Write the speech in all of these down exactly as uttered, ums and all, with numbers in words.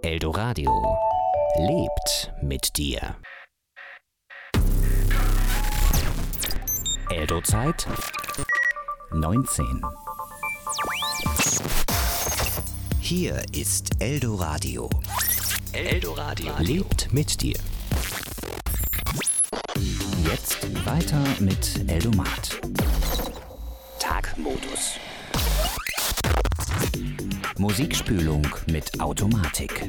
Eldoradio lebt mit dir. Eldo-Zeit neunzehn. Hier ist Eldoradio. Eldoradio lebt mit dir. Jetzt weiter mit Eldomat. Tagmodus. Musikspülung mit Automatik.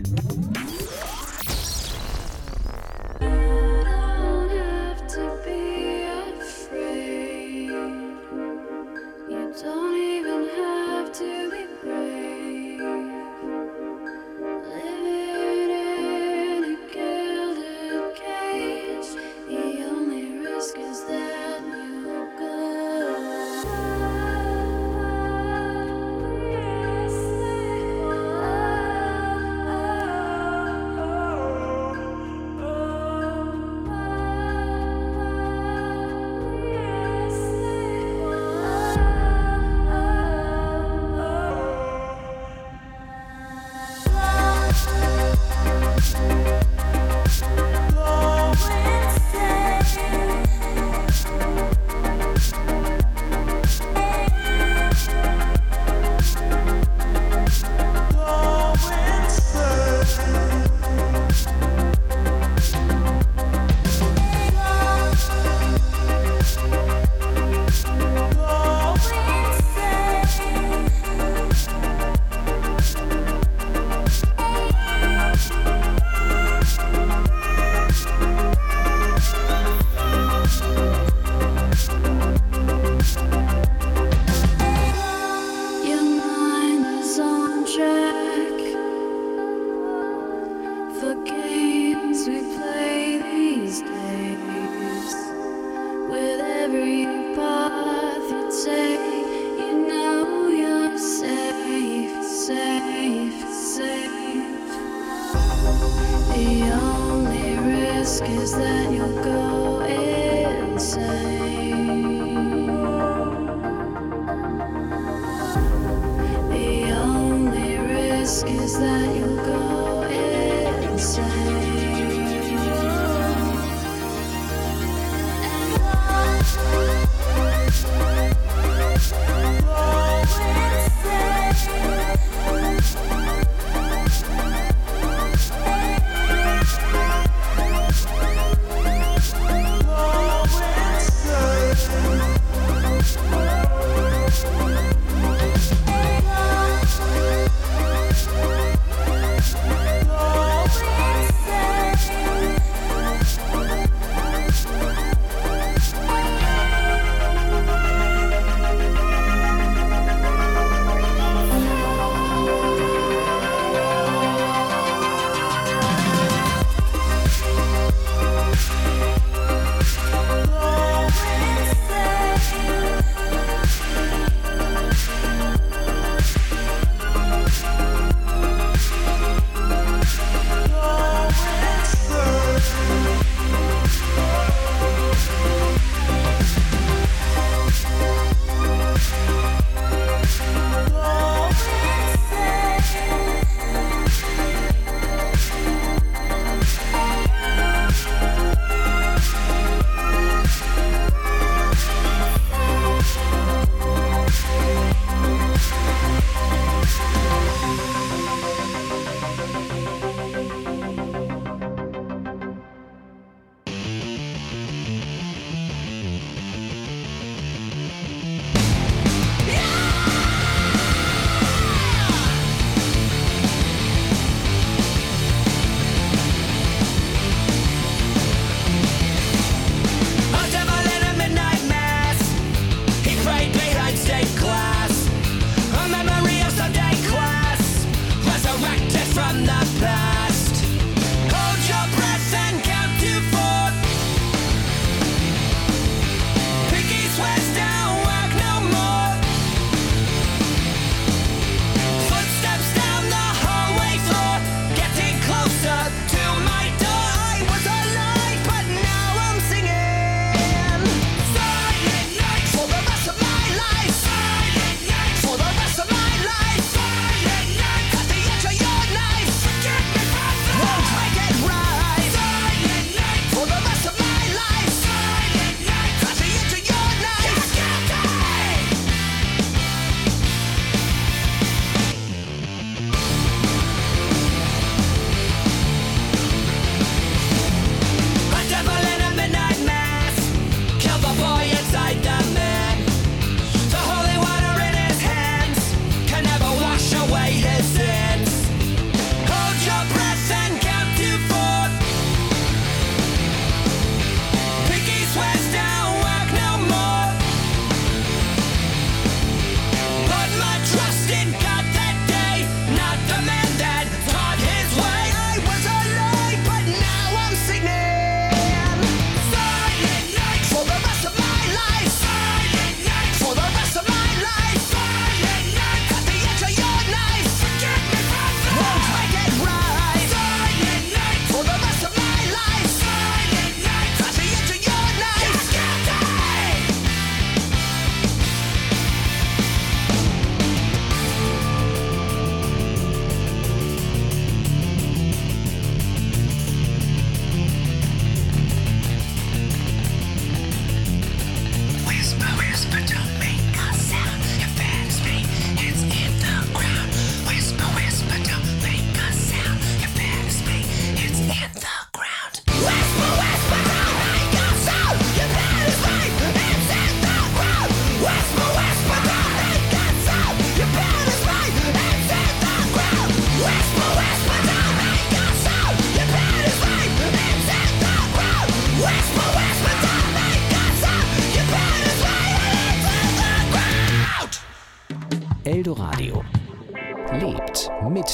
Silent night for the rest of my life.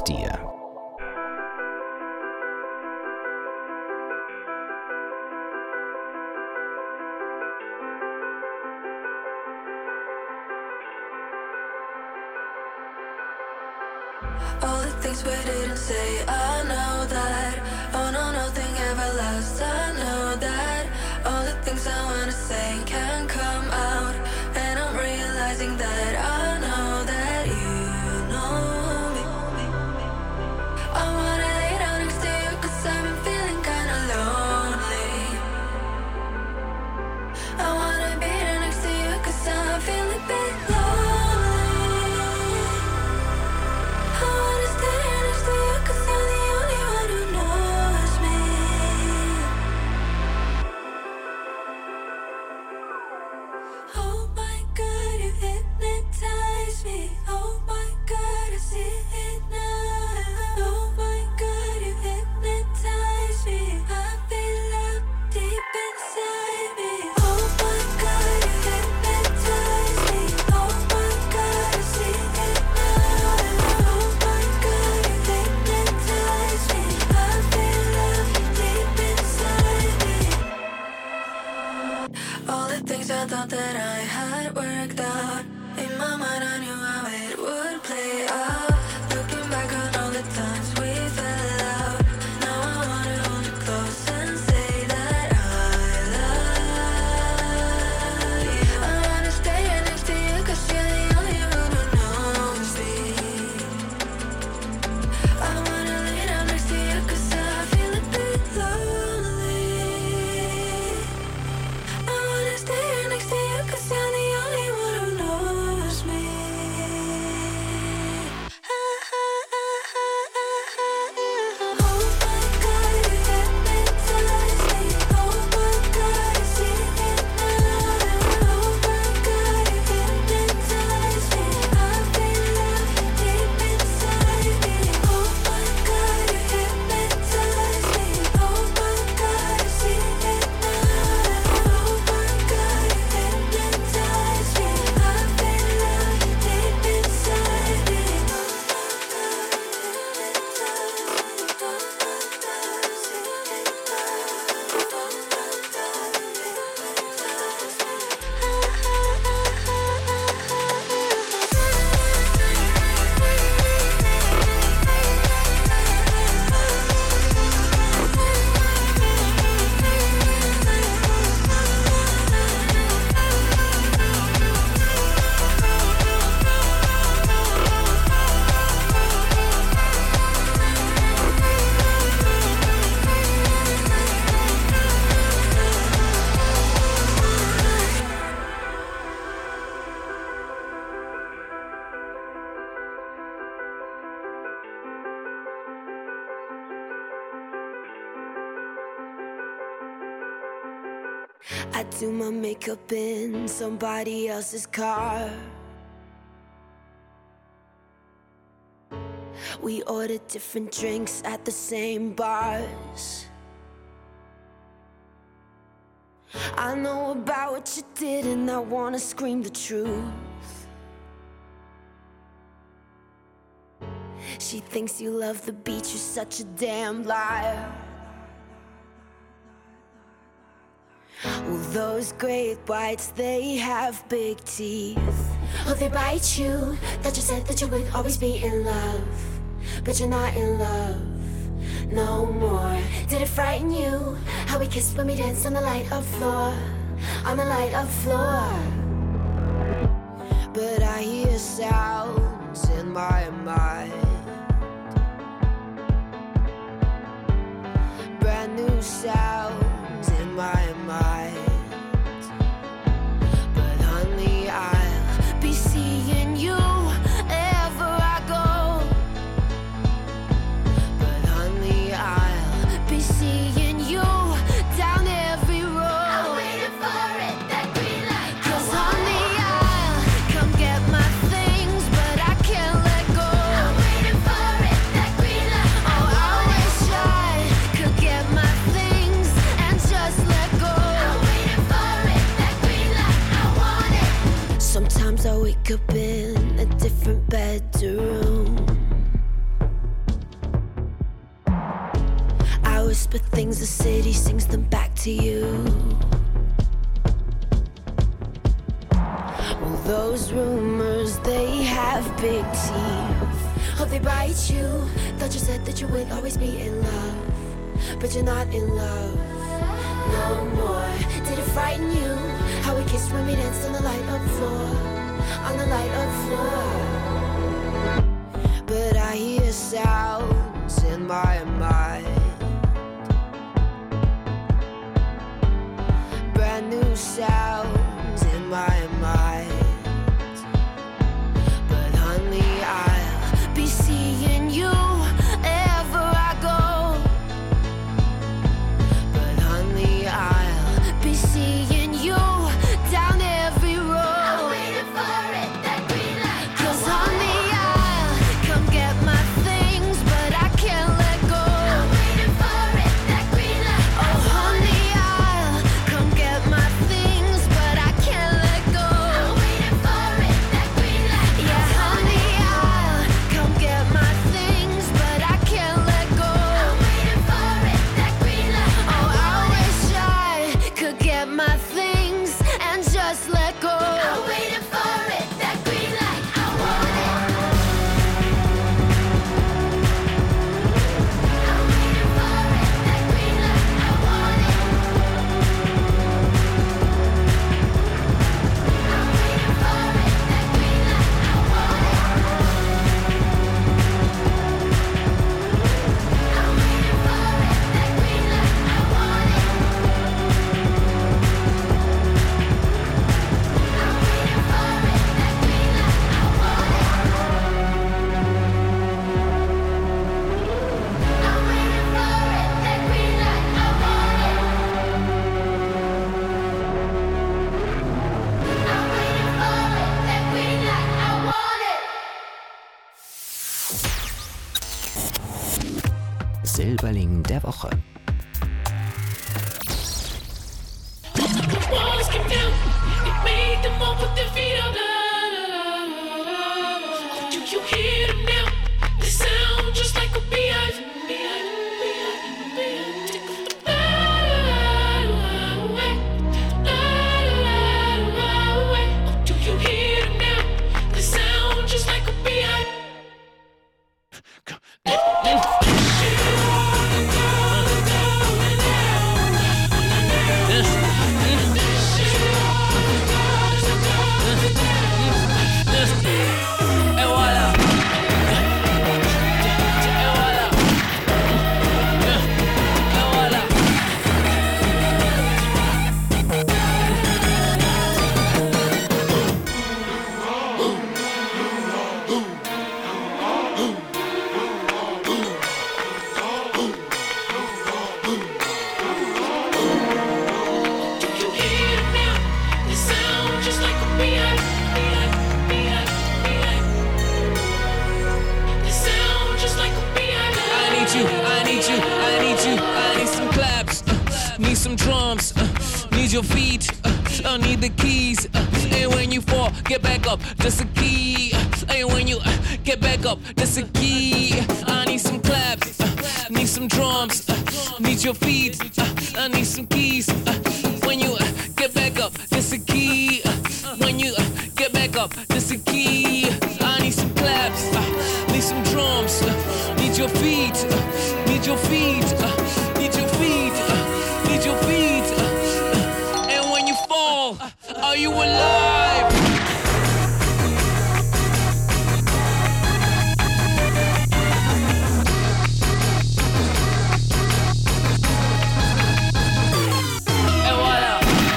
dir. All the things we didn't say, I know that. Oh no, nothing ever lasts, I know that. All the things I wanna say can't come out, and I'm realizing that I know that you know me. I wanna lay down next to you, cause I've been feeling kinda lonely. I wanna be there next to you, cause I feel a bit lonely. I thought that I had worked out. In my mind I knew how it would play out. Looking back on all the times we fell out, now I wanna hold you close and say that I love you. I wanna stay right next to you, cause you're the only one who knows me. I wanna lay down next to you, cause I feel a bit lonely. I wanna stay right next to you, cause you're the only one who knows me. Oh my God, you hypnotize me. Oh my God, I see it now. Oh my God, you hypnotize me. I feel love deep inside me. Oh my God, you hypnotize me. Oh my God, I see it now. Oh my God, you hypnotize me. I feel love deep inside me. I do my makeup in somebody else's car. We order different drinks at the same bars. I know about what you did and I wanna scream the truth. She thinks you love the beach, you're such a damn liar. Well, those great whites, they have big teeth. Oh, they bite you. That you said that you would always be in love, but you're not in love no more. Did it frighten you how we kissed when we danced on the light of floor, on the light of floor? But I hear sounds in my mind, brand new sounds in my mind. But honey, I'll be seeing you wherever I go. But honey, I'll be seeing you down every road. I'm waiting for it, that green light. 'Cause honey, I'll come get my things, but I can't let go. I'm waiting whisper things, the city sings them back to you. Well, those rumors, they have big teeth. Hope they bite you. Thought you said that you would always be in love, but you're not in love no more. Did it frighten you? How we kissed when we danced on the light up floor, on the light up floor. But I hear sounds in my mind, brand new sounds in my mind. But honey, I'll be seeing you ever I go. But honey, I'll be seeing you down every road. I'm waiting for it, that green light. 'Cause honey, I'll come get my things, but I can't let go. I'm waiting for it, that green light. Oh honey, I'll come get my things, but I can't let go. I'm waiting for it, that green light. Yeah, honey, I'll come get my things, but I can't let go. I'm waiting for it, that green light. Oh, I wish I could get my things and just let go. I'm waiting for it, that green light. I want it. I'm waiting for it, that green light. I want it. I'm waiting for it, that green light. I want it. I'm waiting for it, that green light. I want it. I'm waiting for it, that green light. I want it. I'm waiting for it, that green light. I want it. I'm waiting for it, that green light. I want it. Silberling der Woche. Walls came down, it made them all put their feet up. Oh, do you hear them now? They sound just like a beehive. Beehive, beehive, beehive. Take the battle away, battle away. Oh, do you hear them now? They sound just like a beehive. Et voilà. Et voilà. Et voilà. Do you hear them now? They sound just like a beehive, beehive, beehive, beehive. They sound just like a beehive. I need you, I need you, I need you. I need some claps, uh, need some drums, uh, need your feet, uh, I need the keys. Uh, and when you fall, get back up, that's a key. Uh, and when you uh, get back up, that's a key. I need some claps, uh, need some drums, uh, need your feet, uh, I need some keys. Uh, when you uh, get back up, that's a key. Uh, when you uh, get back up, that's a key. I need some claps, uh, need some drums, uh, need your feet, uh, need your feet, uh, need your feet, uh, need your feet. Uh, uh, and when you fall, are you alive? Et voilà.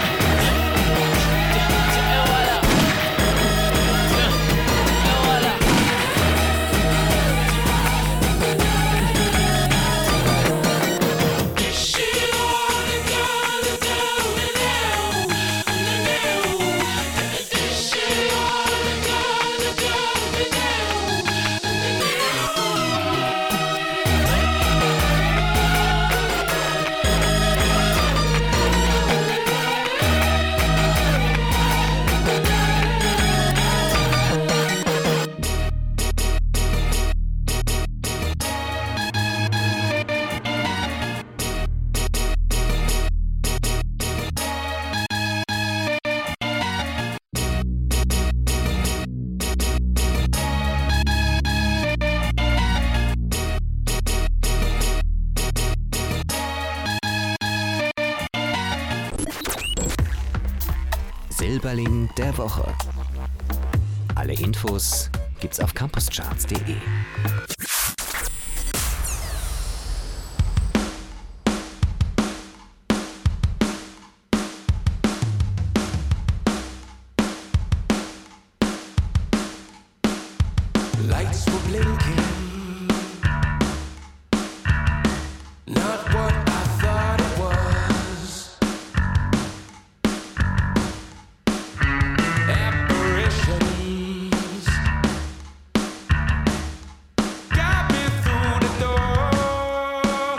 Et voilà. Et voilà. Elberling der Woche. Alle Infos gibt's auf campuscharts punkt de. Lights were blinking, not what I thought it was. Apparitions got me through the door,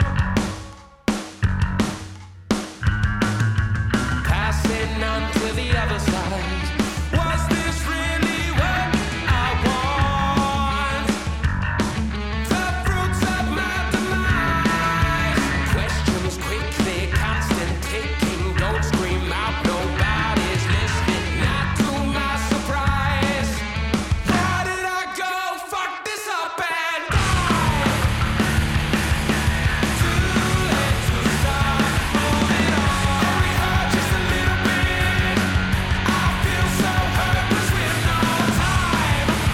passing on to the other side. Was this really what I want? The fruits of my demise. Questions quickly, constant taking. Don't scream out, nobody's listening. Not to my surprise. Why did I go fuck this up and die? Too late to start moving on. Only hurt just a little bit. I feel so hopeless with no time to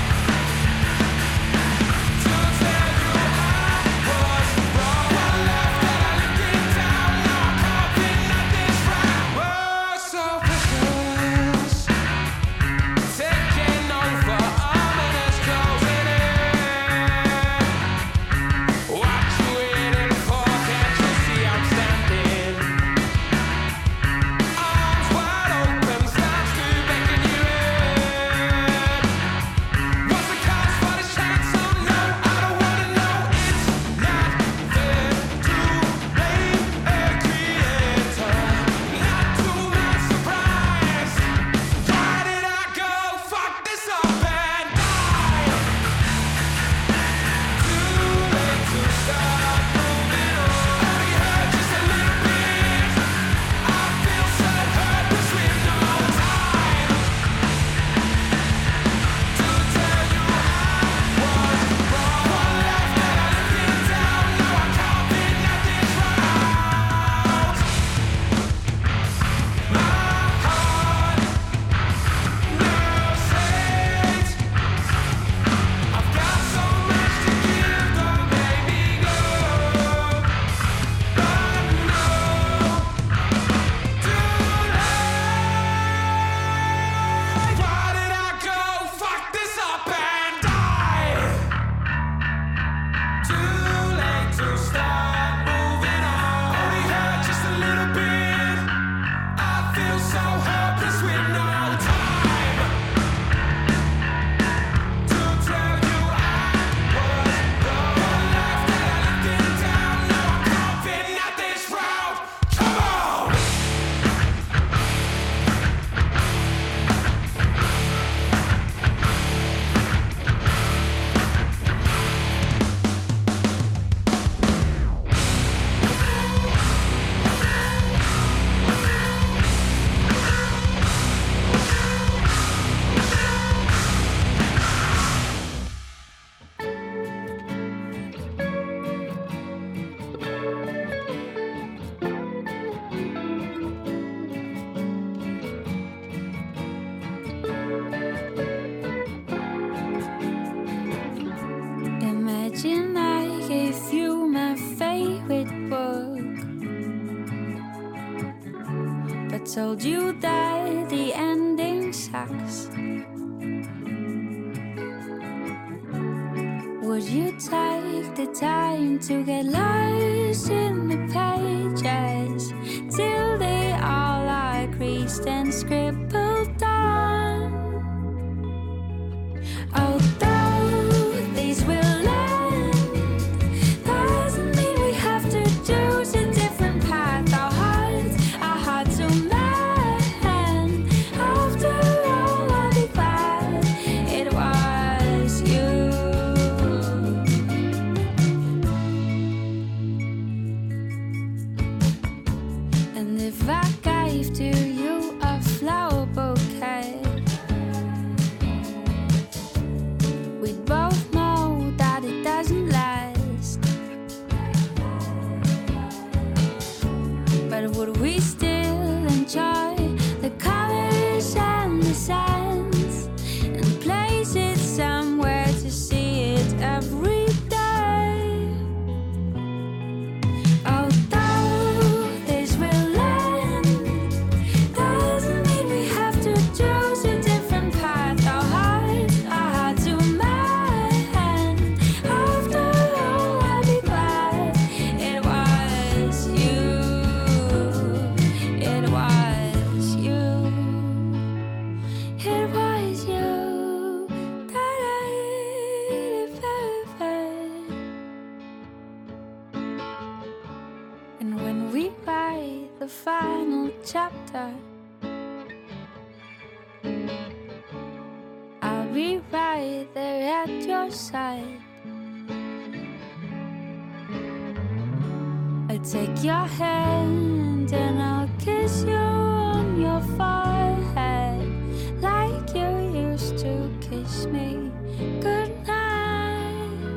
tell you I was wrong. One left and I lived it down. Now I'm coughing at this round. We're so precious, taking over, ominous closing in. What you waiting for? Can't you see I'm standing? Arms wide open, starts to beckon you in. What's the cost for this chance? Oh no, I don't wanna know. It's not fair to blame a creator. Not to my surprise. Why did I go fuck this up and die? Too late to start moving on. Only hurt just a little bit. I feel so hopeless with no time to tell you I was wrong. One left and I lived it down. Now I'm coughing at this round. My heart now says I've got so much to give. Don't make me go. But no, too late. Why did I go fuck this up and die? Too late to start moving on. Only hurt just a little bit. I feel so helpless with no time to tell you I was wrong. One left and I lived it down. Now I'm coughing at this round. Come on! Imagine I gave you my favorite book, but told you that the ending sucks. Would you take the time to get lost in the pages till they all are creased and scribbled on? Although these will end, doesn't mean we have to choose a different path. Our hearts are hard to mend. After all, I'll be glad it was you. And if I gave to you a flower book final chapter. I'll be right there at your side. I take your hand and I'll kiss you on your forehead like you used to kiss me goodnight.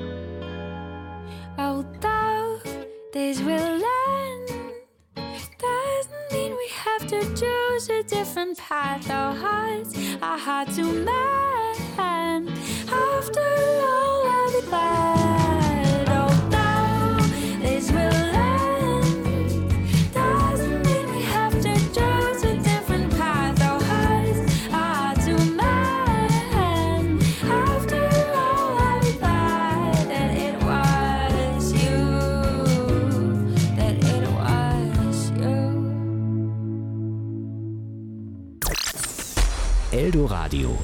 Although days will end, doesn't mean we have to choose a different path. Our hearts are hard to mend. After all, I'll be glad. Although days will end, doesn't mean we have to choose a different path. Our hearts are hard to mend. After all, I'll be glad that it was you, that it was you. Eldoradio.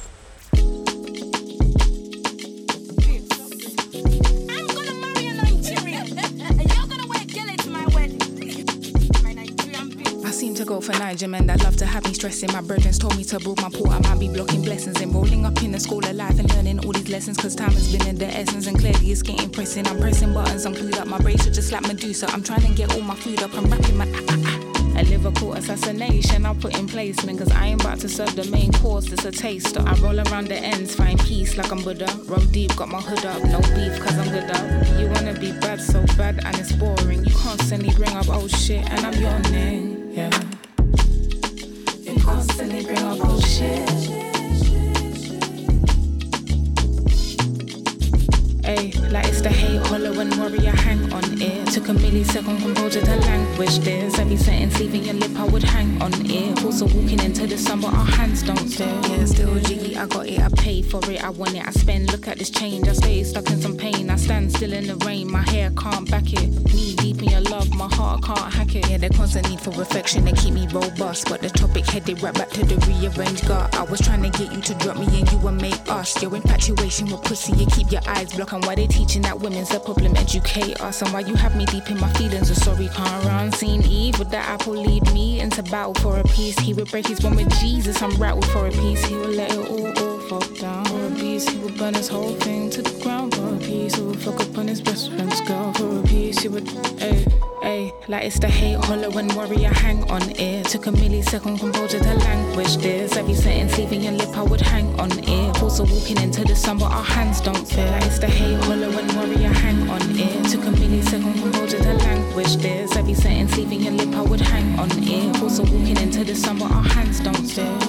I'm gonna marry a Nigerian. And you're gonna wear gilly to my wedding. My Nigerian bitch. I seem to go for Niger men that love to have me stressing. My brethren told me to build my port. I might be blocking blessings and rolling up in the school of life and learning all these lessons. Cause time has been in the essence and clearly it's getting pressing. I'm pressing buttons, I'm glued up. My bracelet just like Medusa. I'm trying to get all my food up. I'm rapping my ah, ah, ah. A Liverpool assassination I'll put in placement. Cause I ain't about to serve the main course, it's a taster. I roll around the ends, find peace like I'm Buddha. Roll deep, got my hood up, no beef cause I'm good up. You wanna be bad, so bad and it's boring. You constantly bring up old shit and I'm your name, yeah. You constantly bring up old shit. Ay, like it's the hate, hollow and worry, I hang on it. Took a millisecond composure to language this. Every sentence leaving your lip, I would hang on it. Also walking into the sun, but our hands don't stare. Yeah, still jiggy, I got it, I paid for it, I want it, I spend. Look at this change, I stay stuck in some pain. I stand still in the rain, my hair can't back it. Knee deep in your love, my heart can't hack it. Yeah, the constant need for reflection, they keep me robust. But the topic headed right back to the rearranged gut. I was trying to get you to drop me and you would make us. Your infatuation with pussy, you keep your eyes blocked. And why they teaching that women's the problem, educate us. And why you have me deep in my feelings, a sorry can't run. Seen Eve with the apple lead me into battle for a piece. He would break his one with Jesus, I'm rattled for a piece. He would let it all, all fall down for a piece. He would burn his whole thing to the ground for a piece. He would fuck up on his best friend's girl for a piece. He would, ayy, ayy, like it's the hate, hollow and worry, I hang on it. Took a millisecond composure to language this. Every sentence leaving your lip, I would hang on it. Also walking into the sun, but our hands don't fit. Like it's the hate, hollow and worry, I hang on it. Took a millisecond composure to language this. Every sentence leaving your lip, I would hang on it. Also walking into the sun, but our hands don't fit.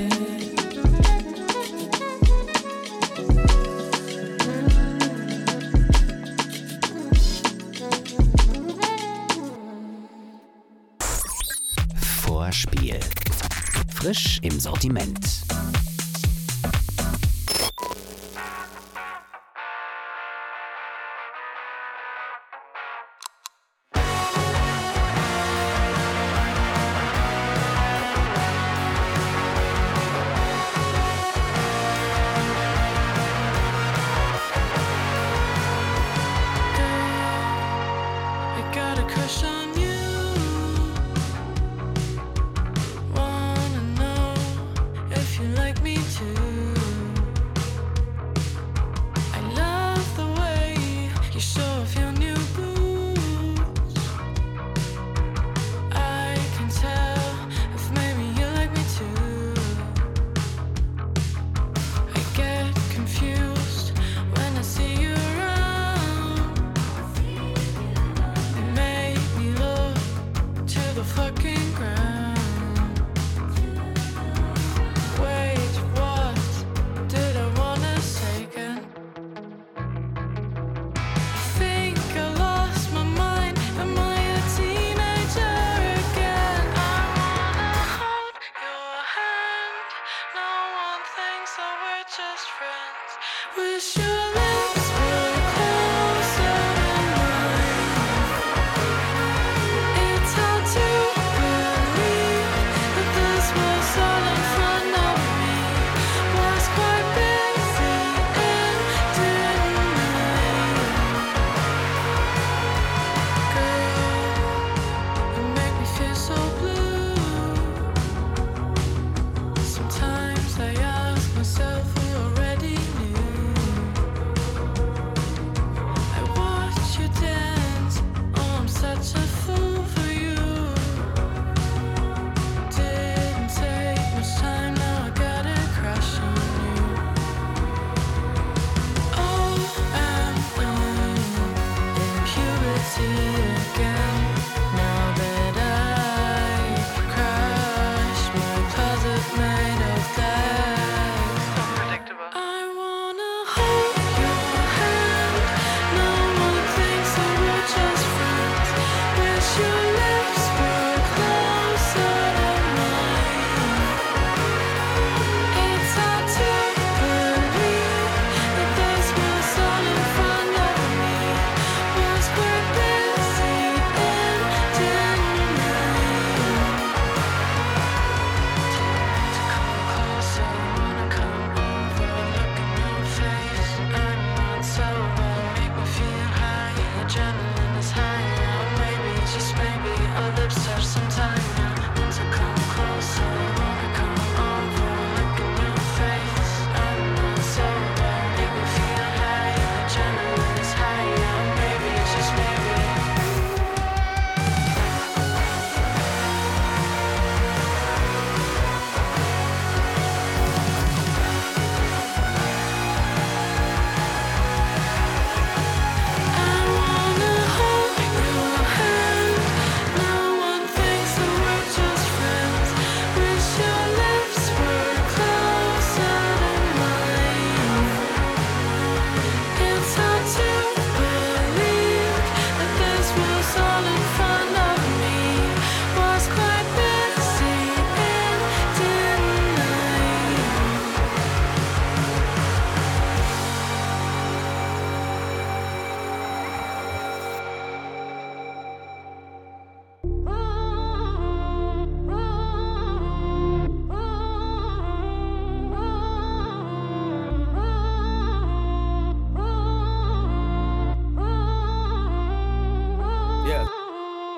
Vorspiel. Frisch im Sortiment. I got a crush on you. Wanna know if you like me too. I love the way you show off your new boots. I can tell if maybe you like me too. I get confused when I see you around. You make me look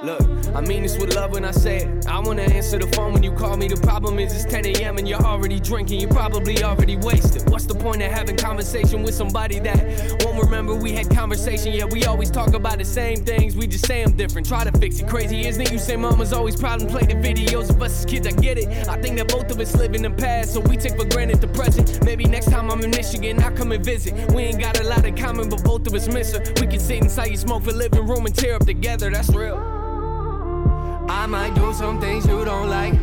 Look, I mean this with love when I say it. I wanna answer the phone when you call me. The problem is it's ten a.m. and you're already drinking. You're probably already wasted. What's the point of having conversation with somebody that won't remember we had conversation? Yeah, we always talk about the same things, we just say them different. Try to fix it. Crazy, isn't it? You say mama's always proud and play the videos of us as kids. I get it. I think that both of us live in the past, so we take for granted the present. Maybe next time I'm in Michigan, I'll come and visit. We ain't got a lot in common, but both of us miss her. We can sit inside your smoke for living room and tear up together. That's real. I might do some things you don't like.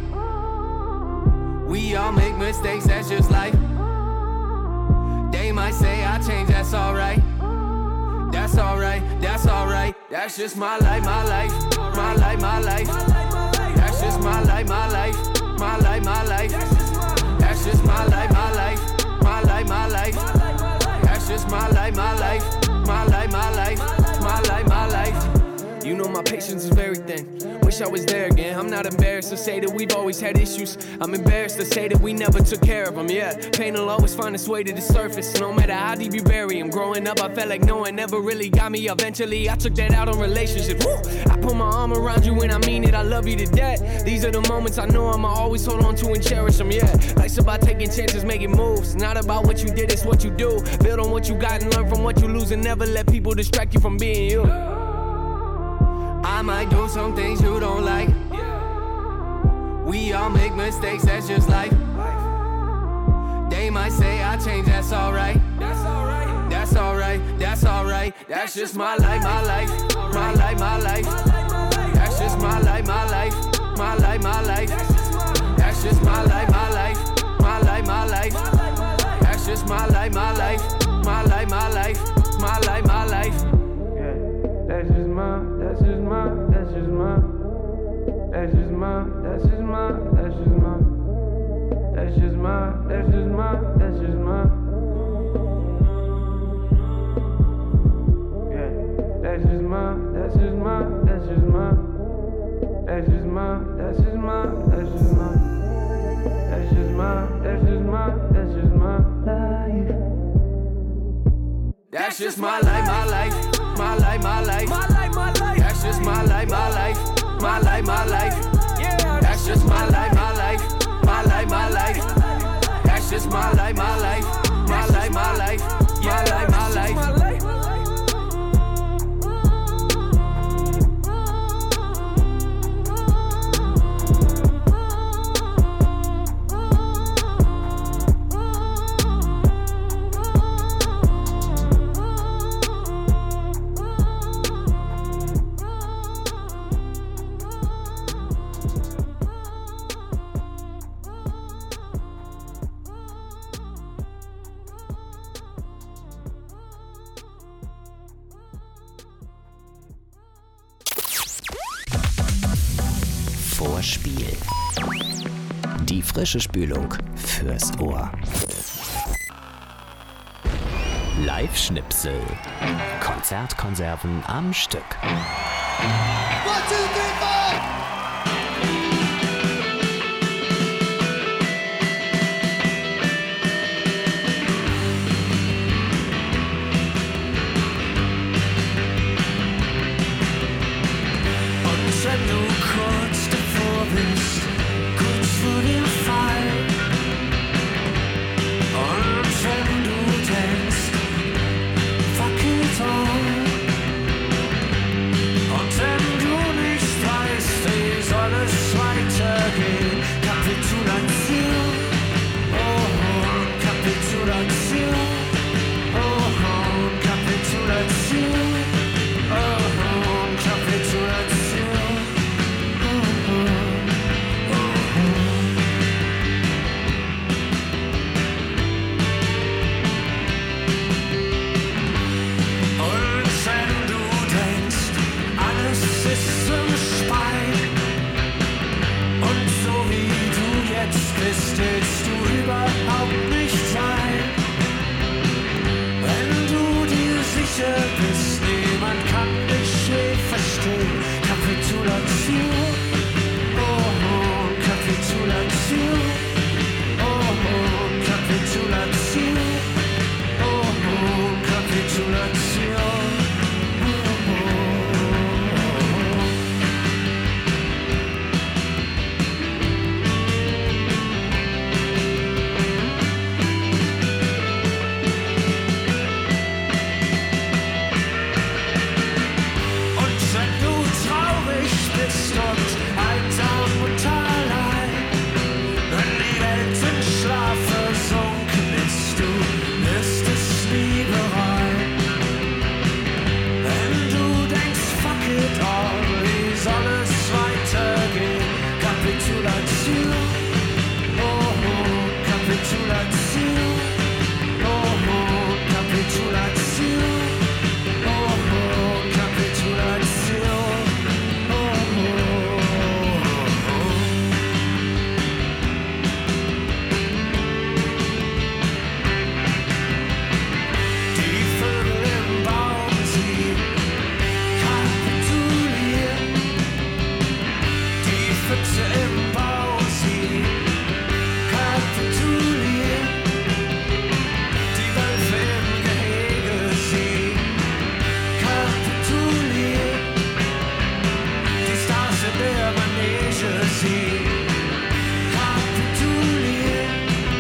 We all make mistakes, that's just life. They might say I change, that's alright. That's alright, that's alright. That's just my life, my life. My life, my life. That's just my life, my life. My life, my life. That's just my life, my life. My life, my life. That's just my life, my life. My life, my life. My life, my life. You know my patience is very thin. Wish I was there again. I'm not embarrassed to say that we've always had issues. I'm embarrassed to say that we never took care of them. Yeah, pain will always find its way to the surface. No matter how deep you bury them. Growing up, I felt like no one ever really got me. Eventually, I took that out on relationships. Woo! I put my arm around you and I mean it. I love you to death. These are the moments I know I'ma always hold on to and cherish them. Yeah, life's about taking chances, making moves. Not about what you did, it's what you do. Build on what you got and learn from what you lose, and never let people distract you from being you. I might do some things you don't like. We all make mistakes, that's just life. They might say I change, that's alright. That's alright, that's alright, that's alright. That's just my life, my life. My life, my life. That's just my life, my life. My life, my life. That's just my life, my life. My life, my life. That's just my life, my life. My life, my life. My life, my life. Yeah, that's just my, that's just my, that's just my, that's just my, that's just my, that's just my, that's just my, that's just my, that's just my. Yeah, that's just my, that's just my, that's just my, that's just my, that's just my, that's just my, that's just my, that's just my, that's just my life. That's just my life, my life, my life, my life, my life, my life. That's just my life, my life, my life, my life. Yeah, that's just my life, my life, my life, my life. That's just my life, my life, my life, my life, my life, my life. Vorspiel. Die frische Spülung fürs Ohr. Live-Schnipsel. Konzertkonserven am Stück. One, two, three, four! Wenn du kurz davor bist, kurz vor dem Fall, und wenn du denkst, fuck it all, und wenn du nicht weißt, wie soll es weitergehen, Kapitulation, oh, Kapitulation, oh, Kapitulation, oh, Kapitulation. bist und einsam und allein. Wenn die Welt in Schlaf versunken ist, du wirst es nie bereuen. Wenn du denkst, fuck it all, wie soll es weitergehen? Kapitulation, oh, oh, Kapitulation, oh, oh, Kapitulation, oh, oh, Kapitulation, oh, oh, oh. Die Vögel im Baum, sie kapitulieren. Die Füchse im Bau, sie kapitulieren. Die Wölfe im Gehege, sie kapitulieren. Die Stars in der Manege, sie kapitulieren.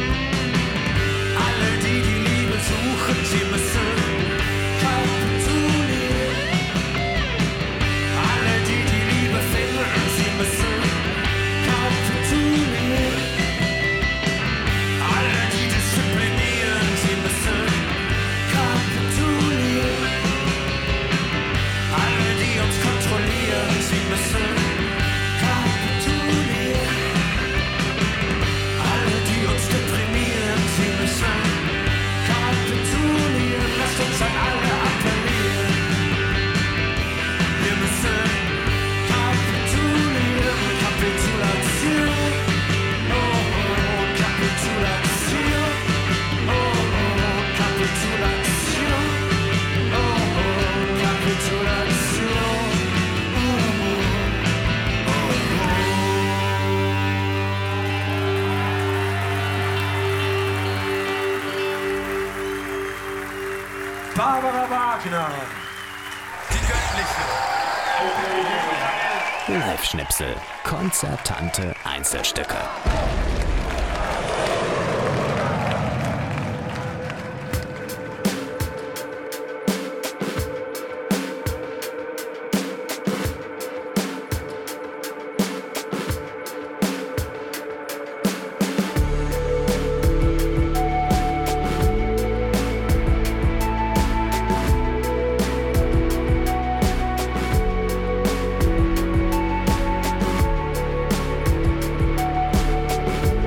Alle, die die Liebe suchen, sie müssen kapitulieren. Alle, die die Liebe finden, sie müssen kapitulieren. Alle, die disziplinieren, sie müssen kapitulieren. Alle, die uns kontrollieren, sie müssen kapitulieren. Alle, die uns deprimieren, sie müssen kapitulieren. Lasst uns an alle appellieren. Wir müssen kapitulieren. Kapitulation. Oh, oh, Kapitulation. Oh, oh, Kapitulation. Oh, oh, Kapitulation. Oh, oh, oh. Barbara Wagner. Die göttliche. Live-Schnipsel. Konzertante Einzelstücke. Kapitulation.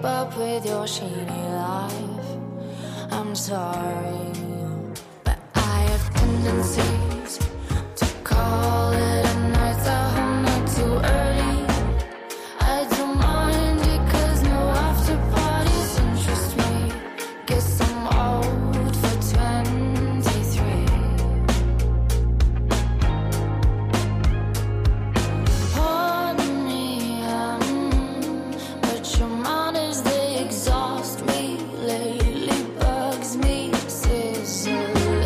keep up with your shady life. I'm sorry, but I have tendencies to call it a night, a whole night too early. I don't mind it 'cause no after parties interest me. Guess I'm old for twenty-three. Pardon me, um, but your manners, they exhaust me. Lately bugs me, sizzling.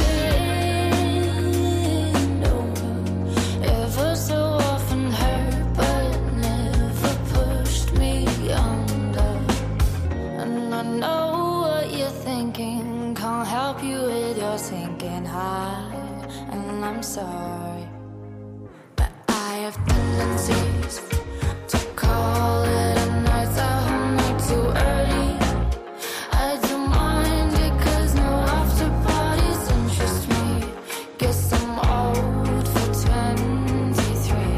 No, ever so often hurt, but never pushed me under. And I know what you're thinking, can't help you with your sinking high. And I'm sorry, but I have tendencies to call it a night, a whole night too early. I don't mind it 'cause no after parties interest me. Guess I'm old for twenty-three.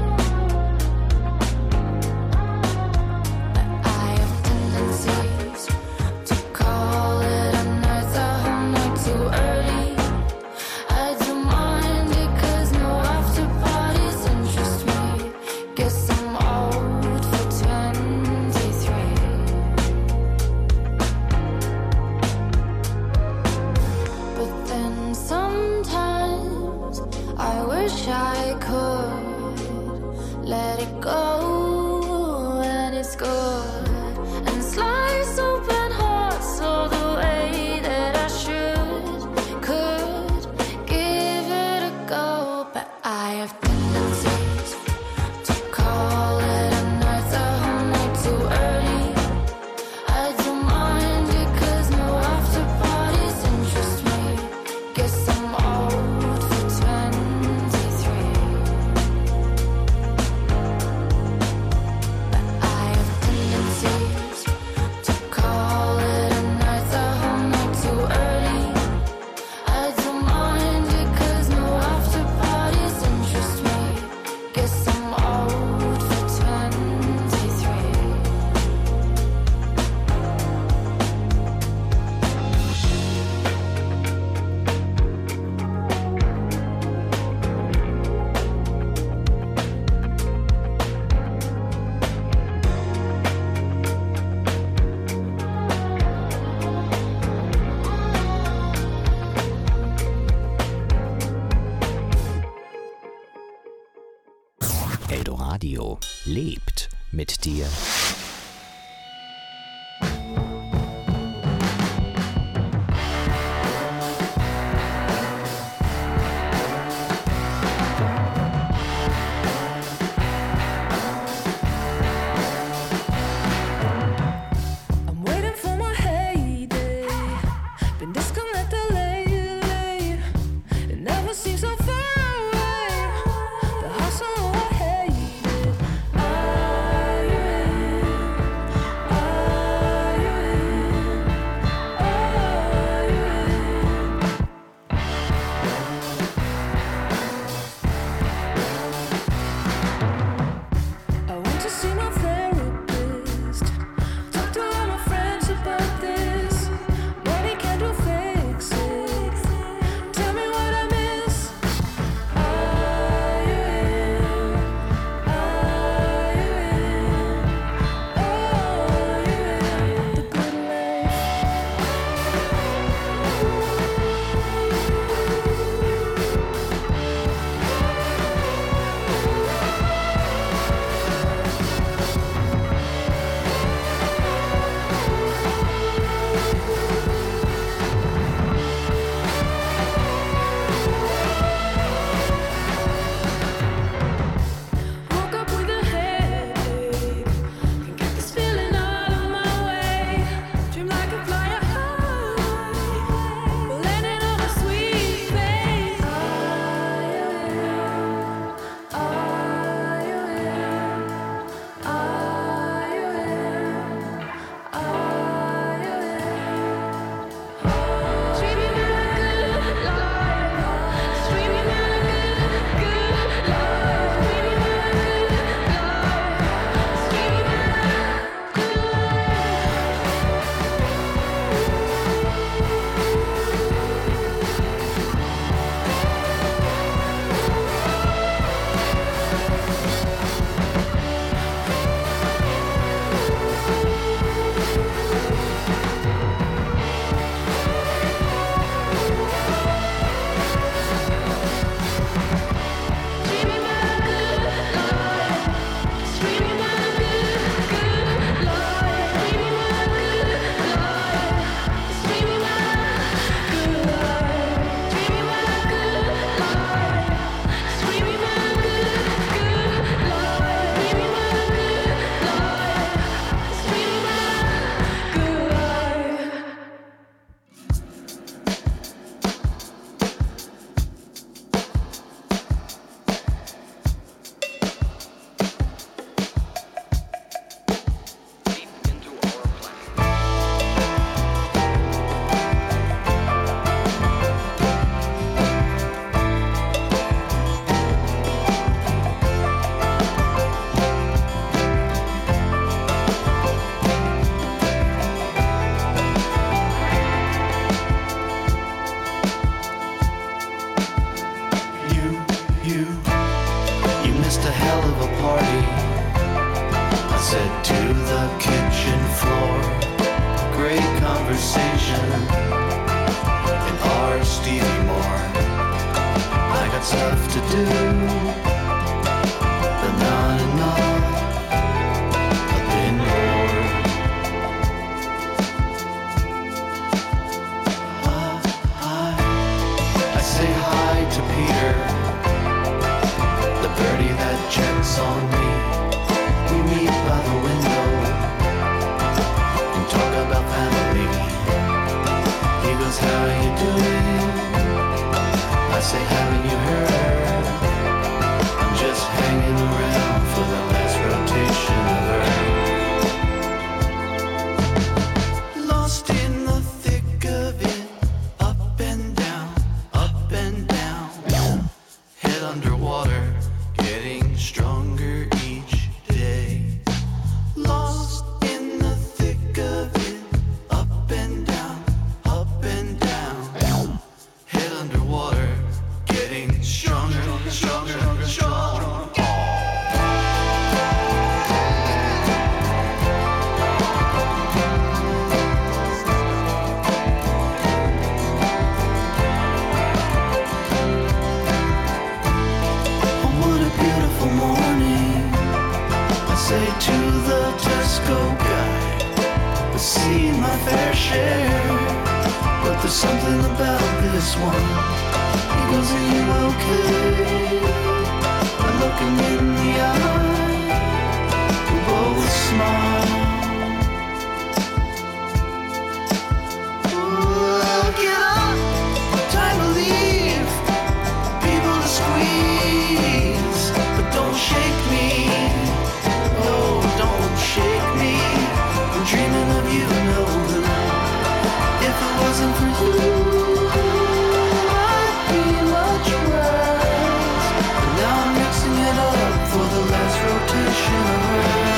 But I have tendencies to call it a night, a whole night too early. I don't mind it 'cause no after parties interest me. Guess I'm old for twenty-three. But then sometimes I wish I could let it go, and it's good, and slice open hearts all the way that I should, could give it a go. But I have tendencies to call it a night, a whole night too early. I don't mind it 'cause no after parties interest me. Guess I'm old for twenty-three. But I have tendencies to call it a night, a whole night too early. I don't mind it 'cause no after parties interest me. Guess I'm old for twenty-three. Eldoradio lebt mit dir. I'm waiting for my heyday. Been disconnected lately. It never seems so far away. The hustle, I hate it. I conversation in our Stevie Moore. I got stuff to do, but not enough. I've been bored. Hi, hi. I say hi to Peter, the birdie that checks on me. We meet by the window and talk about family. He goes, how are you doing? I say, haven't you heard? I'm just hanging around for the last rotation of Earth. Lost in the thick of it, up and down, up and down. Head underwater, getting stronger each day. Lost in the thick of it, up and down, up and down. Head underwater, getting stronger, stronger, stronger. Oh, what a beautiful morning. I say to the Tesco guy, I've seen my fair share, but there's something about this one. He goes, are you okay? I look him in the eye, we both smile. Ooh, get up, time to leave. People to squeeze, but don't shake me. Oh, don't shake me. I'm dreaming of you, no blue. If it wasn't for you, I'd be much worse. But now I'm mixing it up for the last rotation of Earth.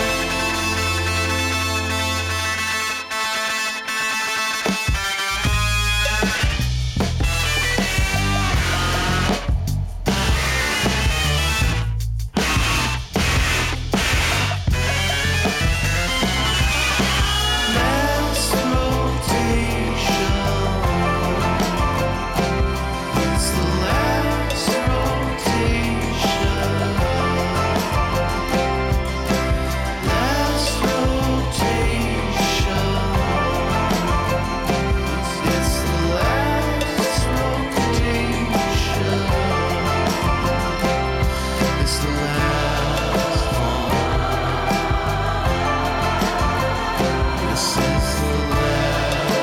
Last rotation. It's the last rotation. Last rotation. It's the last rotation. It's the last one. This is the last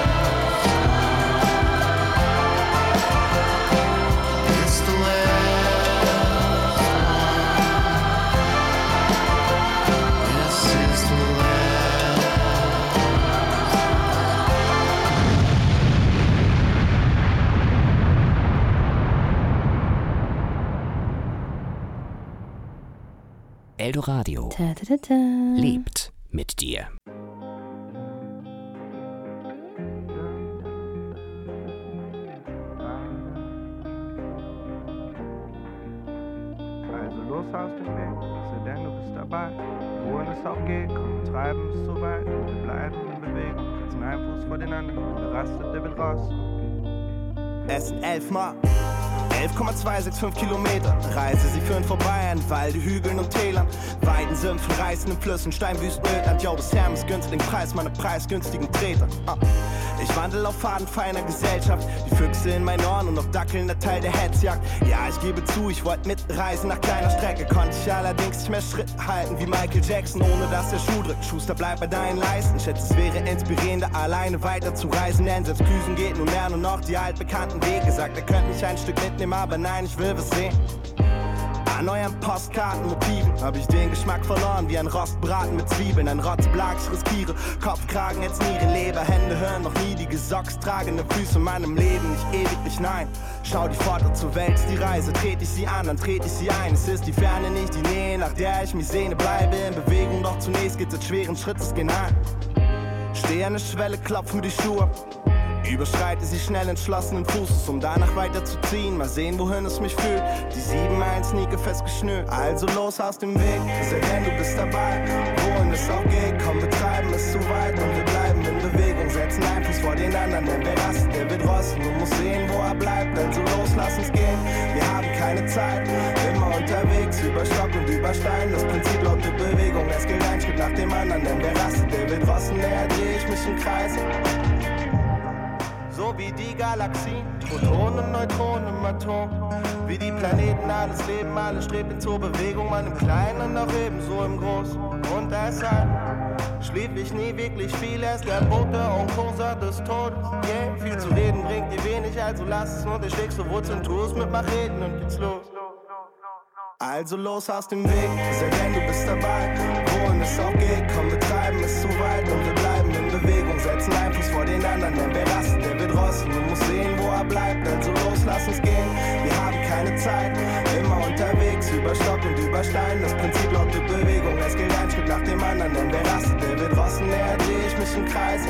one. It's the last one. This is the last. Eldoradio Ta -ta -ta -ta. lebt mit dir. Also los aus dem Weg, sei denn du bist dabei. Wohin es auch geht, komm, wir treiben es so weit. Wir bleiben in Bewegung, setzen einen Fuß vor den anderen. Wenn der rastet, der will raus. Es sind elf Mal. elf Komma zwei sechs fünf Kilometer. Reise, sie führen vorbei an Walde, Hügeln und Tälern. Weiden, Sümpfen, reißenden Flüssen, Steinwüsten, Ödland. Jo, das Herm ist günstig, Preis meiner preisgünstigen Treter. Ah. Ich wandel auf Faden feiner Gesellschaft. Die Füchse in meinen Ohren und auf Dackeln der Teil der Hetzjagd. Ja, ich gebe zu, ich wollte mitreisen nach kleiner Strecke. Konnte ich allerdings nicht mehr Schritt halten wie Michael Jackson, ohne dass der Schuh drückt. Schuster, bleib bei deinen Leisten. Ich schätze, es wäre inspirierender, alleine weiter zu reisen. Denn selbst Düsen geht nun mehr nur noch die altbekannten Wege. Sagt, er könnte mich ein Stück mitnehmen, aber nein, ich will was sehen. An euren Postkartenmotiven hab ich den Geschmack verloren, wie ein Rostbraten mit Zwiebeln. Ein Rotzblag, ich riskiere Kopfkragen, jetzt Nieren, Leber, Hände, hören noch nie die Gesocks tragende Füße in meinem Leben, nicht ewiglich, nein. Schau die Pforte zur Welt, ist die Reise, trete ich sie an, dann trete ich sie ein. Es ist die Ferne, nicht die Nähe, nach der ich mich sehne, bleibe in Bewegung, doch zunächst geht's mit schweren Schrittes gehen an. Steh an der Schwelle, klopf mir die Schuhe. Überschreite sie schnell entschlossenen Fußes, um danach weiterzuziehen. Mal sehen, wohin es mich führt. Die sieben eins Sneaker festgeschnürt. Also los aus dem Weg, sei denn du bist dabei. Wohin es auch geht, komm, wir treiben es zu weit. Und wir bleiben in Bewegung, setzen ein anderen, denn wer rastet, der wird rosten und muss sehen, wo er bleibt, also los, lass uns gehen, wir haben keine Zeit, immer unterwegs, über Stock und über Stein, das Prinzip lautet Bewegung, es geht ein Schritt nach dem anderen, denn wer rastet, der wird rosten, näher dreh ich mich im Kreis. So wie die Galaxien, Protonen, Neutronen im Atom. Wie die Planeten, alles Leben, alles strebt in zur Bewegung. Man im Kleinen und auch ebenso im Großen. Und deshalb schlief ich nie wirklich viel. Er ist der Bote und Kurser des Todes. Yeah, viel zu reden bringt dir wenig, also lass es. Und ich schlägst du Wurzeln, tu es mit Macheten und geht's los. Also los aus dem Weg, sehr gern, du bist dabei. Wohin es auch geht, komm, betreiben ist zu weit. Und wir bleiben in Bewegung, setzen Einfluss vor den anderen. Denn wer rastet, der wird rosten und muss sehen, wo er bleibt. Also los, lass uns gehen, wir haben keine Zeit. Immer unterwegs, über Stock und über Stein. Das Prinzip lautet Bewegung, es geht ein Schritt nach dem anderen. Denn wer rastet, der wird rosten, näher dreh ich mich im Kreis.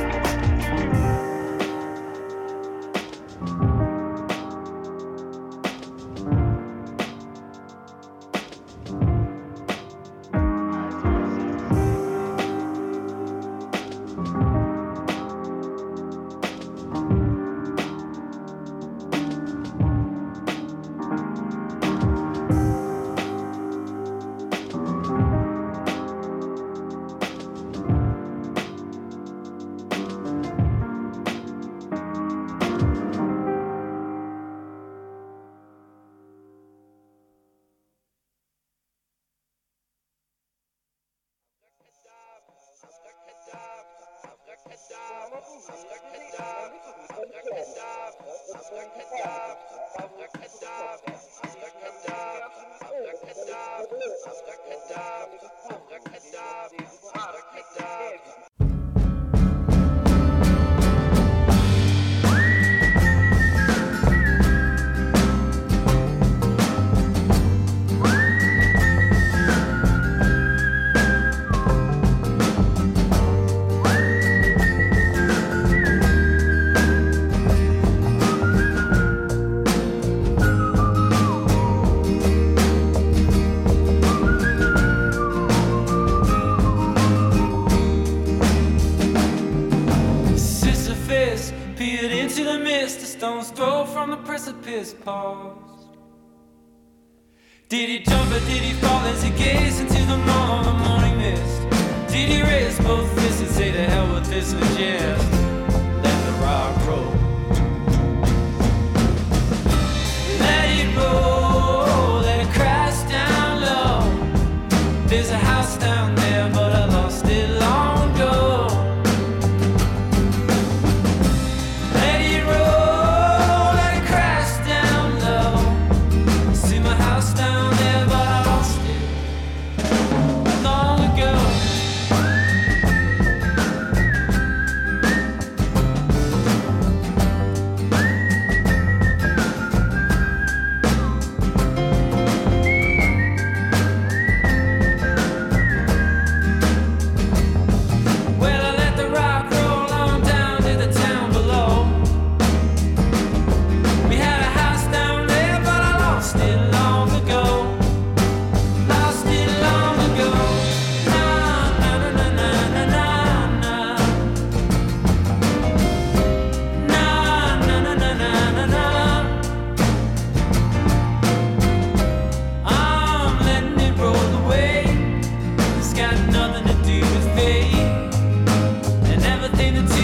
Paused. Did he jump or did he fall as he gazed into the morning, morning mist? Did he raise both fists and say to hell with this and yeah?